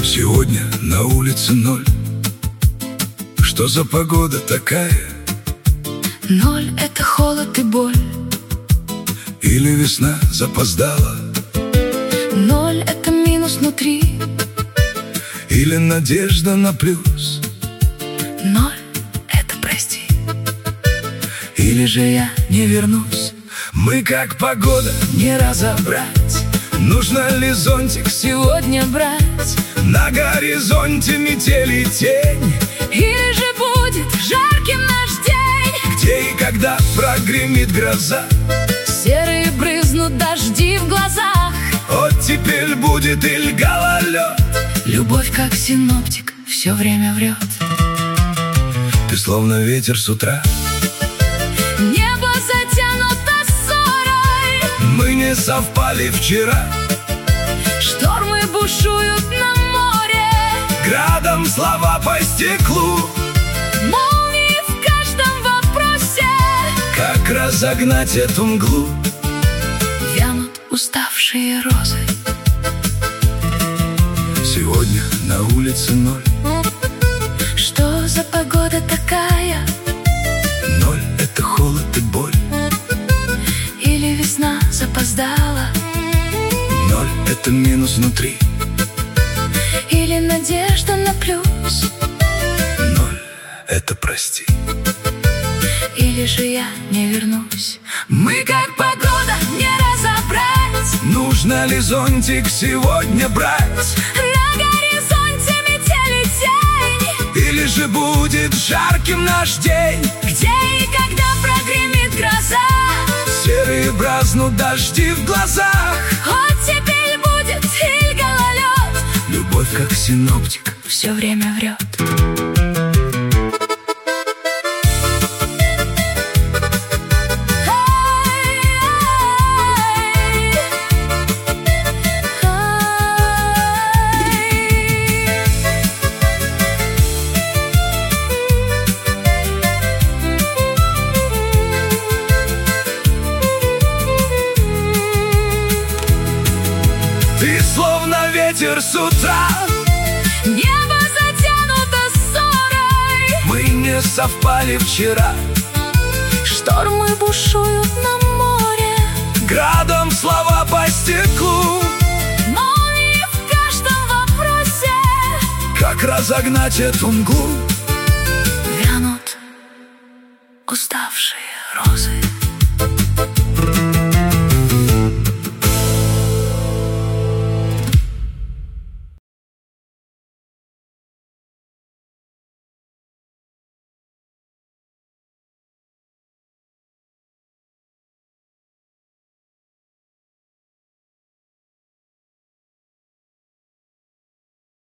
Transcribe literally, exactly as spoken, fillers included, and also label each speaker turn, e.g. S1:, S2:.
S1: Сегодня на улице ноль. Что за погода такая?
S2: Ноль — это холод и боль.
S1: Или весна запоздала?
S2: Ноль — это минус внутри.
S1: Или надежда на плюс?
S2: Ноль — это прости.
S1: Или же я не вернусь? Мы как погода не разобрать. Нужно ли зонтик
S2: Сегодня брать?
S1: на горизонте метели тень?
S2: Или же будет жарким наш день?
S1: Где и когда прогремит гроза?
S2: Серые брызнут дожди в глазах.
S1: Оттепель будет или гололед?
S2: Любовь, как синоптик, все время врет.
S1: Ты словно ветер с утра.
S2: Небо затянуто ссорой.
S1: Мы не совпали вчера.
S2: Штормы бушуют на море.
S1: Градом слова по стеклу.
S2: Молнии в каждом вопросе.
S1: Как разогнать эту мглу?
S2: Вянут уставшие розы.
S1: Сегодня на улице ноль.
S2: Что за погода такая?
S1: Ноль — это холод и боль.
S2: Или весна запоздала?
S1: Ноль — это минус внутри.
S2: Или надежда на плюс?
S1: Ноль — это прости.
S2: Или же я не вернусь? Мы как погода не разобрать.
S1: Нужно ли зонтик сегодня брать?
S2: На горизонте метели тень.
S1: Или же будет жарким наш день?
S2: Где и когда прогремит гроза?
S1: Серые бразнут дожди в глазах.
S2: Оттепель будет или гололед?
S1: Любовь, как синоптик,
S2: Все время врет.
S1: Ты словно ветер с утра.
S2: Небо затянуто ссорой.
S1: Мы не совпали вчера.
S2: Штормы бушуют на море.
S1: Градом слова по стеклу.
S2: Молнии в каждом вопросе.
S1: Как разогнать эту мглу?
S2: Вянут уставшие розы.